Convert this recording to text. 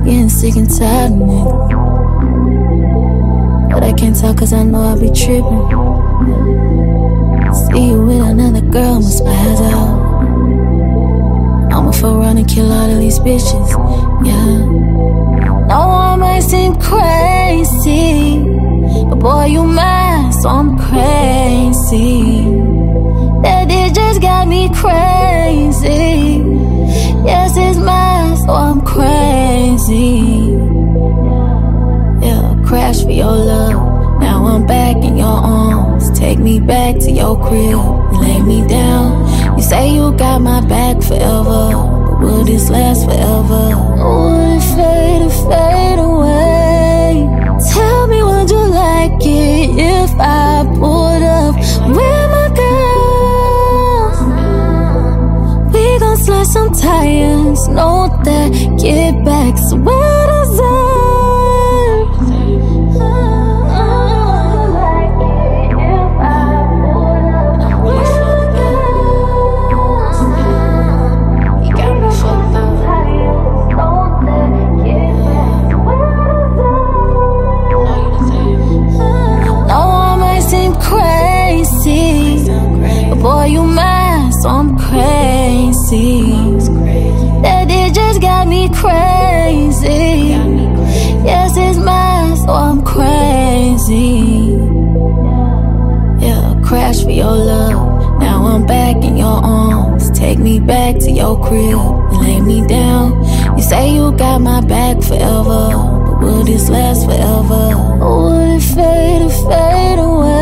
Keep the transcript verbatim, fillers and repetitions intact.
getting sick and tired of niggas. But I can't talk cause I know I be tripping. See you with another girl, I'ma spaz out. I'ma fuck around and kill all of these bitches, yeah. No, I might seem crazy, but boy, you mine, so I'm crazy. That it just got me crazy. Yes, it's mine, so I'm crazy. Yeah, crash for your love. Now I'm back in your arms. Take me back to your crib. You lay me down. You say you got my back forever, but will this last forever? Or will it fade and fade away? Tell me, would you like it if I pulled up with my girl? We gon' slide some tires, know that. Get back so well deserved. Boy, you mine, so I'm crazy. That it just got me crazy. Yes, it's mine, so I'm crazy. Yeah, crash for your love. Now I'm back in your arms. Take me back to your crib. You lay me down. You say you got my back forever, but will this last forever? Or will it fade and fade away?